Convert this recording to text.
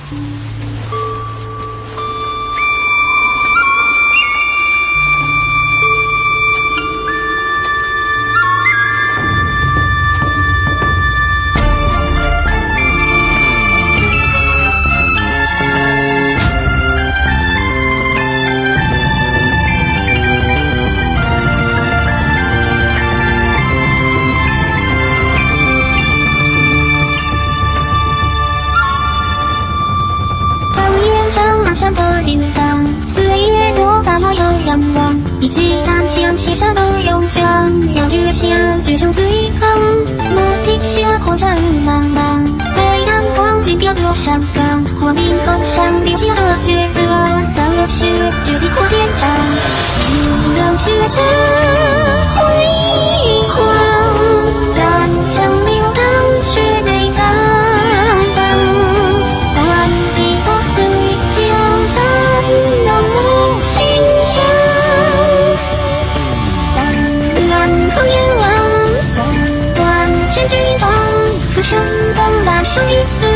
山坡铃铛，岁月多杂我要仰望，一骑单枪写下的勇将，要决心决胜最航。马蹄下红尘茫茫，被阳光尽飘落山岗，火明风向流星和觉得，扫热血决定破天长，心让血色辉煌，战场流淌血泪苍苍。山让我心香，战乱不言忘，斩断千军仗，歌声放大手一丝。